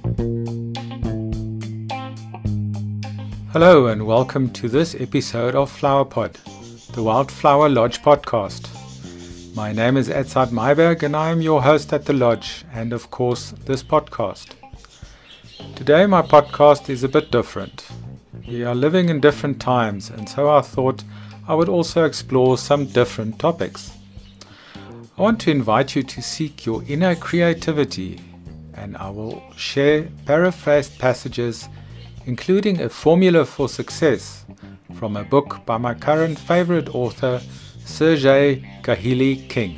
Hello and welcome to this episode of FlowerPod, the Wildflower Lodge podcast. My name is Edzard Meiberg and I am your host at the Lodge and of course this podcast. Today my podcast is a bit different. We are living in different times and so I thought I would also explore some different topics. I want to invite you to seek your inner creativity and I will share paraphrased passages including a formula for success from a book by my current favorite author, Sergey Kahili King.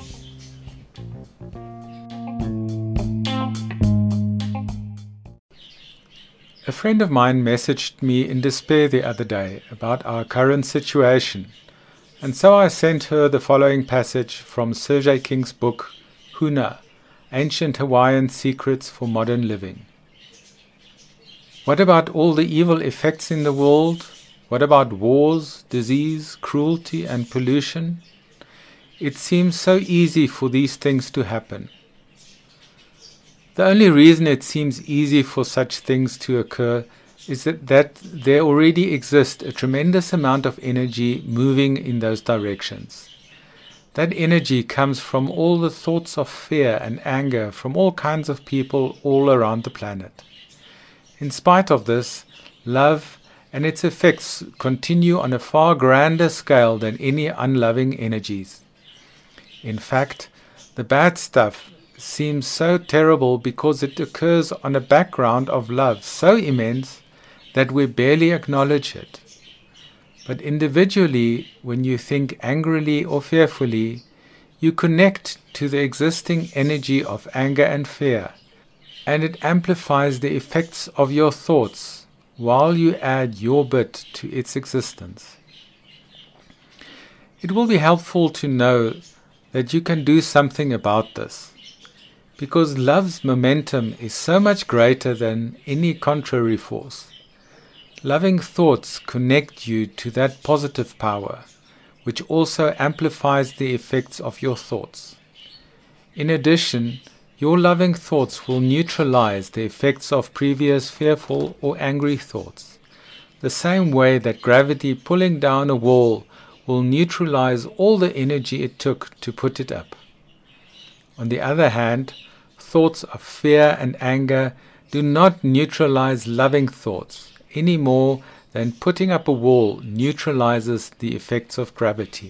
A friend of mine messaged me in despair the other day about our current situation, and so I sent her the following passage from Sergey King's book, Huna, Ancient Hawaiian Secrets for Modern Living. What about all the evil effects in the world? What about wars, disease, cruelty and pollution? It seems so easy for these things to happen. The only reason it seems easy for such things to occur is that there already exists a tremendous amount of energy moving in those directions. That energy comes from all the thoughts of fear and anger from all kinds of people all around the planet. In spite of this, love and its effects continue on a far grander scale than any unloving energies. In fact, the bad stuff seems so terrible because it occurs on a background of love so immense that we barely acknowledge it. But individually, when you think angrily or fearfully, you connect to the existing energy of anger and fear, and it amplifies the effects of your thoughts while you add your bit to its existence. It will be helpful to know that you can do something about this, because love's momentum is so much greater than any contrary force. Loving thoughts connect you to that positive power, which also amplifies the effects of your thoughts. In addition, your loving thoughts will neutralize the effects of previous fearful or angry thoughts, the same way that gravity pulling down a wall will neutralize all the energy it took to put it up. On the other hand, thoughts of fear and anger do not neutralize loving thoughts any more than putting up a wall neutralizes the effects of gravity.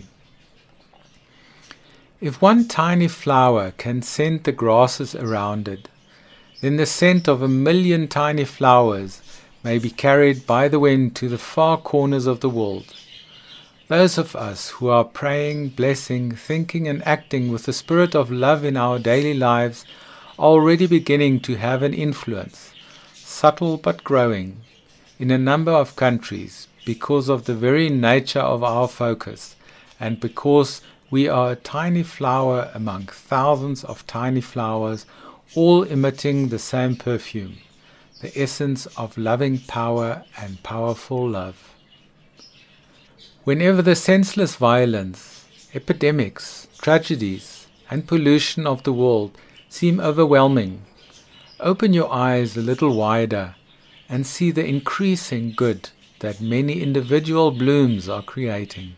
If one tiny flower can scent the grasses around it, then the scent of 1,000,000 tiny flowers may be carried by the wind to the far corners of the world. Those of us who are praying, blessing, thinking and acting with the spirit of love in our daily lives are already beginning to have an influence, subtle but growing, in a number of countries because of the very nature of our focus and because we are a tiny flower among thousands of tiny flowers, all emitting the same perfume, the essence of loving power and powerful love. Whenever the senseless violence, epidemics, tragedies, and pollution of the world seem overwhelming, open your eyes a little wider and see the increasing good that many individual blooms are creating.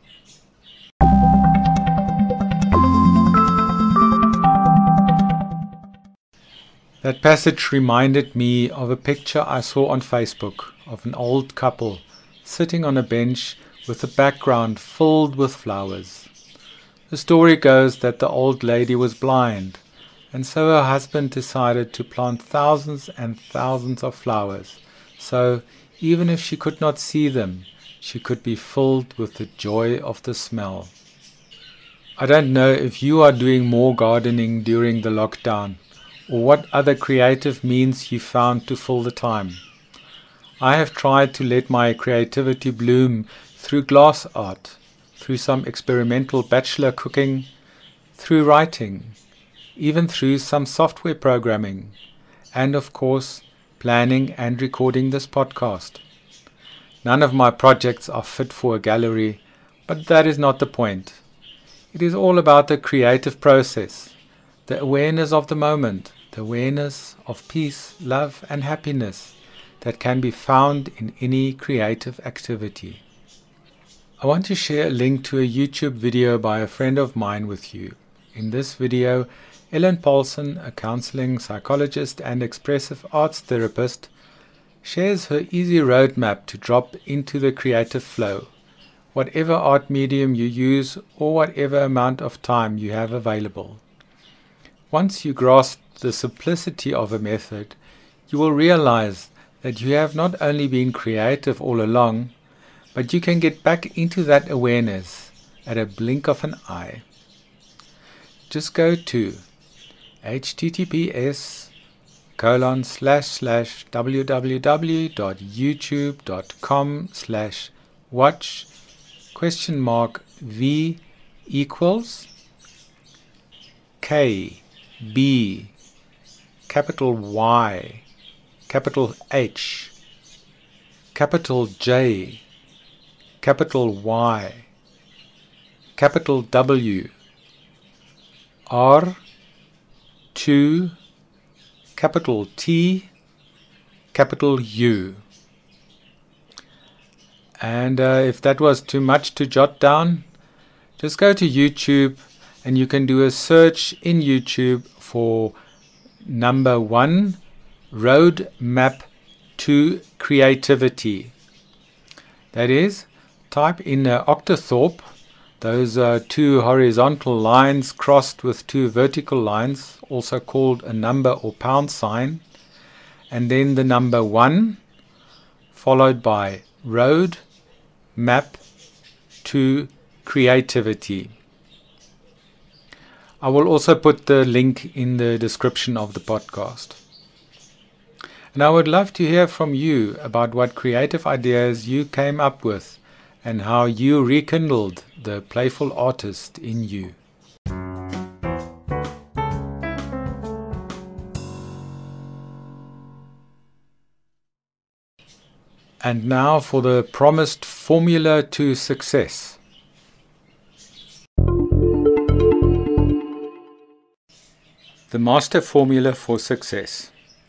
That passage reminded me of a picture I saw on Facebook of an old couple sitting on a bench with a background filled with flowers. The story goes that the old lady was blind, and so her husband decided to plant thousands and thousands of flowers, so even if she could not see them, she could be filled with the joy of the smell. I don't know if you are doing more gardening during the lockdown, or what other creative means you found to fill the time. I have tried to let my creativity bloom through glass art, through some experimental bachelor cooking, through writing, even through some software programming, and of course, planning and recording this podcast. None of my projects are fit for a gallery, but that is not the point. It is all about the creative process, the awareness of the moment, the awareness of peace, love and happiness that can be found in any creative activity. I want to share a link to a YouTube video by a friend of mine with you. In this video, Ellen Paulson, a counseling psychologist and expressive arts therapist, shares her easy roadmap to drop into the creative flow, whatever art medium you use or whatever amount of time you have available. Once you grasp the simplicity of a method, you will realize that you have not only been creative all along, but you can get back into that awareness at a blink of an eye. Just go to https://www.youtube.com/watch?v equals KB capital Y capital H capital J capital Y capital W R2 capital T capital U. And if that was too much to jot down, just go to YouTube and you can do a search in YouTube for number 1 Roadmap to Creativity. That is, type in octothorpe, those two horizontal lines crossed with two vertical lines, also called a number or pound sign, and then the number 1 followed by road map to creativity. I will also put the link in the description of the podcast. And I would love to hear from you about what creative ideas you came up with and how you rekindled the playful artist in you. And now for the promised formula to success. The master formula for success.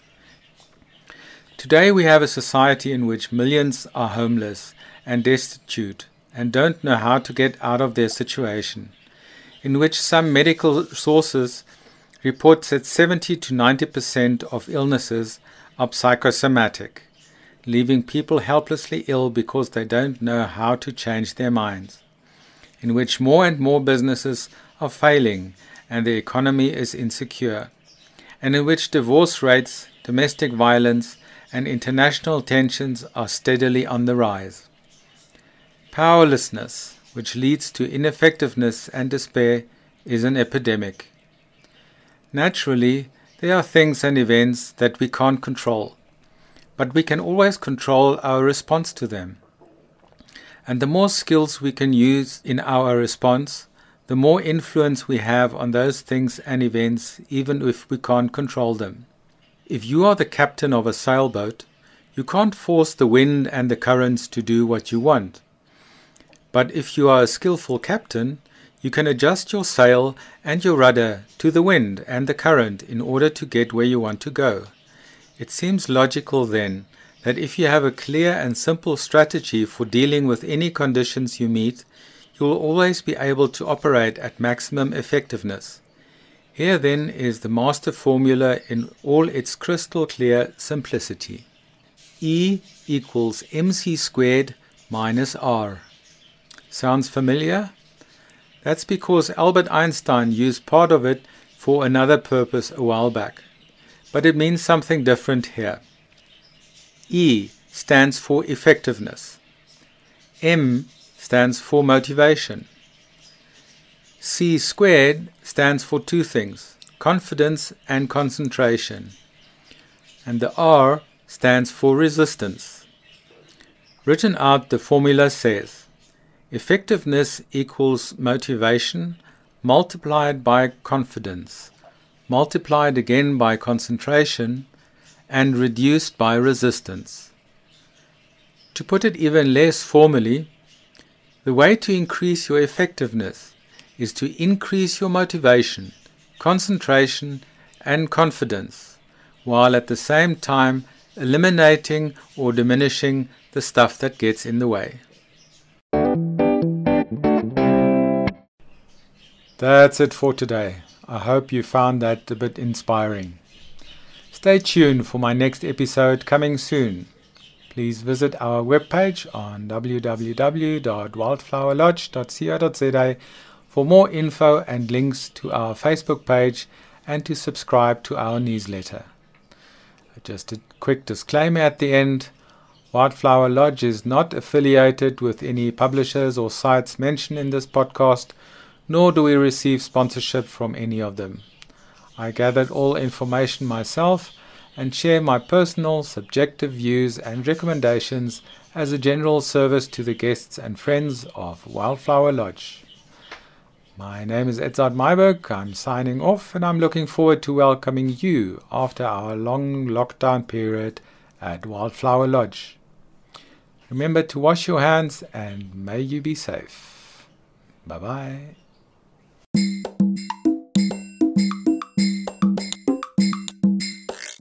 Today we have a society in which millions are homeless and destitute and don't know how to get out of their situation, in which some medical sources report that 70 to 90% of illnesses are psychosomatic, leaving people helplessly ill because they don't know how to change their minds, in which more and more businesses are failing and the economy is insecure, and in which divorce rates, domestic violence, and international tensions are steadily on the rise. Powerlessness, which leads to ineffectiveness and despair, is an epidemic. Naturally, there are things and events that we can't control, but we can always control our response to them. And the more skills we can use in our response, the more influence we have on those things and events, even if we can't control them. If you are the captain of a sailboat, you can't force the wind and the currents to do what you want. But if you are a skillful captain, you can adjust your sail and your rudder to the wind and the current in order to get where you want to go. It seems logical then that if you have a clear and simple strategy for dealing with any conditions you meet, you will always be able to operate at maximum effectiveness. Here then is the master formula in all its crystal clear simplicity. E equals mc squared minus r. Sounds familiar? That's because Albert Einstein used part of it for another purpose a while back. But it means something different here. E stands for effectiveness. M stands for motivation. C squared stands for two things, confidence and concentration. And the R stands for resistance. Written out, the formula says, effectiveness equals motivation multiplied by confidence, multiplied again by concentration, and reduced by resistance. To put it even less formally, the way to increase your effectiveness is to increase your motivation, concentration, and confidence, while at the same time eliminating or diminishing the stuff that gets in the way. That's it for today. I hope you found that a bit inspiring. Stay tuned for my next episode coming soon. Please visit our webpage on www.wildflowerlodge.co.za for more info and links to our Facebook page and to subscribe to our newsletter. Just a quick disclaimer at the end. Wildflower Lodge is not affiliated with any publishers or sites mentioned in this podcast, nor do we receive sponsorship from any of them. I gathered all information myself and share my personal subjective views and recommendations as a general service to the guests and friends of Wildflower Lodge. My name is Edzard Myburg. I'm signing off, and I'm looking forward to welcoming you after our long lockdown period at Wildflower Lodge. Remember to wash your hands and may you be safe. Bye-bye.